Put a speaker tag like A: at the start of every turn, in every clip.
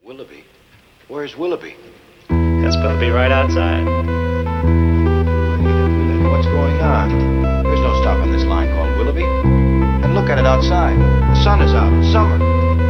A: Willoughby? Where's Willoughby?
B: That's supposed to be right outside.
A: Wait a minute, what's going on? There's no stopping this line called Willoughby. And look at it outside. The sun is out. It's summer.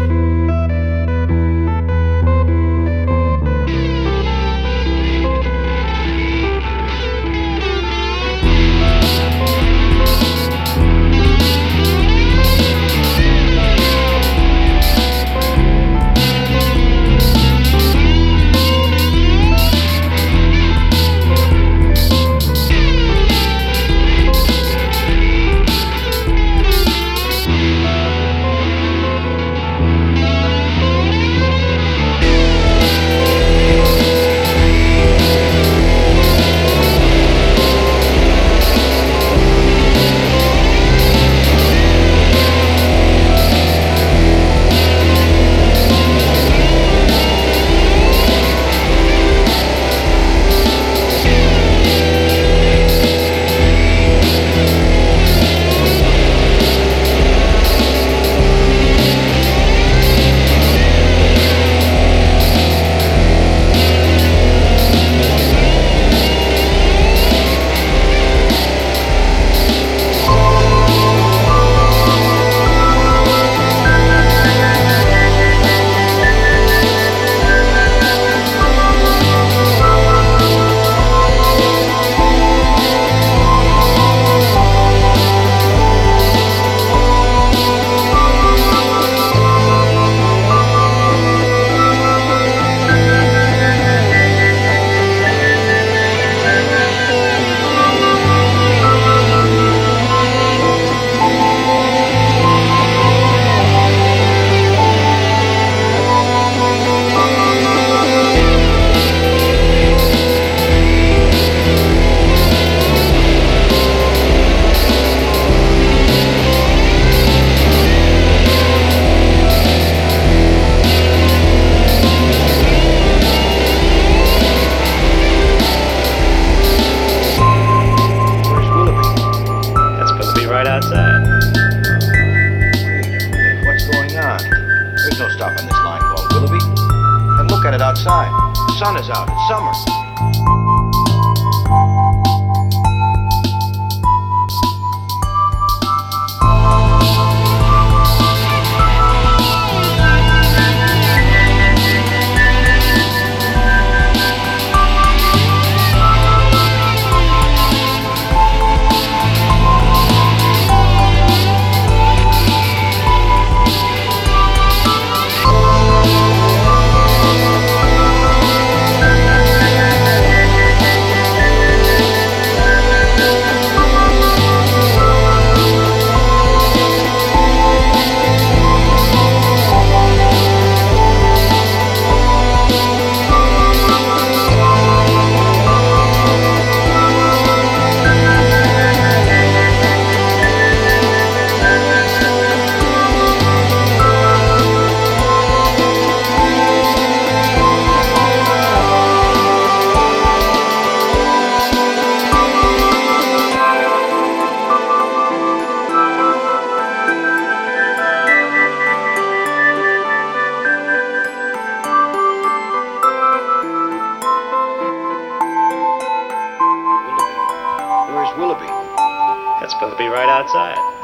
B: Right outside.
A: Wait a minute, what's going on? There's no stopping this line called Willoughby. And look at it outside. The sun is out. It's summer. Where's Willoughby?
B: That's supposed to be right outside.